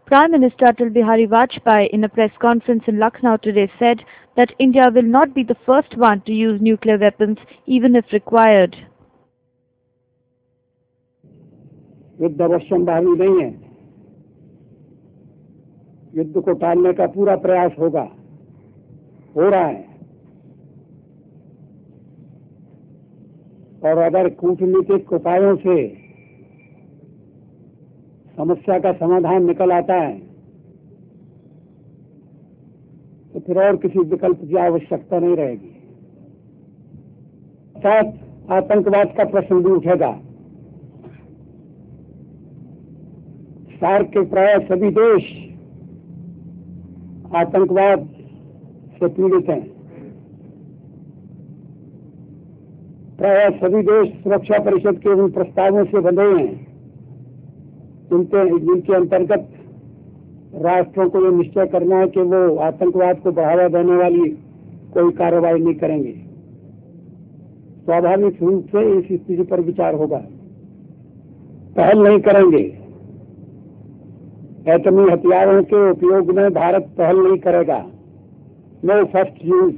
Prime Minister Atal Bihari Vajpayee, in a press conference in Lucknow today, said that India will not be the first one to use nuclear weapons, even if required. युद्ध अवश्यंभावी नहीं है। युद्ध को टालने का पूरा प्रयास होगा, हो रहा है। और अगर कूटनीतिक उपायों से समस्या का समाधान निकल आता है तो फिर और किसी विकल्प की आवश्यकता नहीं रहेगी। साथ आतंकवाद का प्रश्न भी उठेगा। सार्क के प्राय सभी देश आतंकवाद से पीड़ित हैं। प्राय सभी देश सुरक्षा परिषद के उन प्रस्तावों से बंधे हैं जिनके अंतर्गत राष्ट्रों को ये निश्चय करना है कि वो आतंकवाद को बढ़ावा देने वाली कोई कार्रवाई नहीं करेंगे। स्वाभाविक रूप से इस स्थिति पर विचार होगा। पहल नहीं करेंगे। एटमी हथियारों के उपयोग में भारत पहल नहीं करेगा। No first use.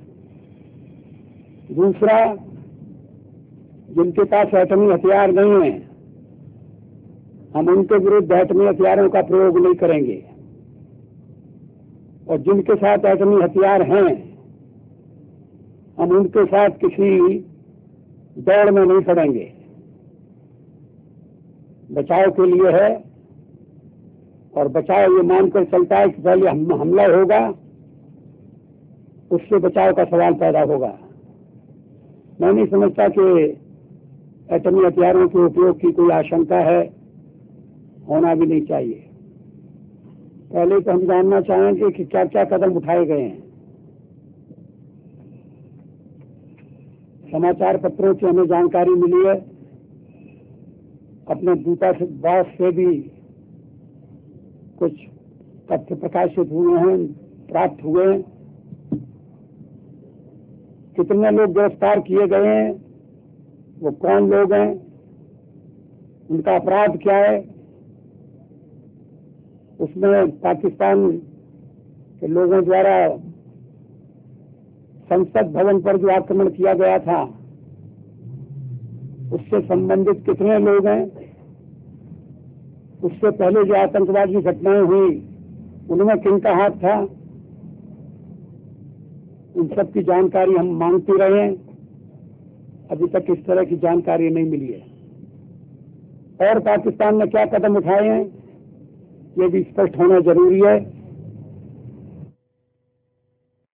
दूसरा, जिनके पास एटमी हथियार नहीं है, हम उनके विरुद्ध एटमी हथियारों का प्रयोग नहीं करेंगे। और जिनके साथ एटमी हथियार हैं, हम उनके साथ किसी दौड़ में नहीं पड़ेंगे। बचाव के लिए है, और बचाव ये मानकर चलता है कि पहले हमला होगा, उससे बचाव का सवाल पैदा होगा। मैं नहीं समझता कि एटमी हथियारों के उपयोग की कोई आशंका है, होना भी नहीं चाहिए। पहले तो हम जानना चाहेंगे कि क्या क्या कदम उठाए गए हैं। समाचार पत्रों से हमें जानकारी मिली है, अपने दूतावास से भी कुछ तथ्य प्रकाशित हुए हैं, प्राप्त हुए हैं। कितने लोग गिरफ्तार किए गए हैं, वो कौन लोग हैं, उनका अपराध क्या है, उसमें पाकिस्तान के लोगों द्वारा संसद भवन पर जो आक्रमण किया गया था उससे संबंधित कितने लोग हैं, उससे पहले जो आतंकवादी घटनाएं हुई उनमें किनका हाथ था, उन सब की जानकारी हम मांगते रहे हैं। अभी तक इस तरह की जानकारी नहीं मिली है। और पाकिस्तान ने क्या कदम उठाए हैं ये भी स्पष्ट होना जरूरी है।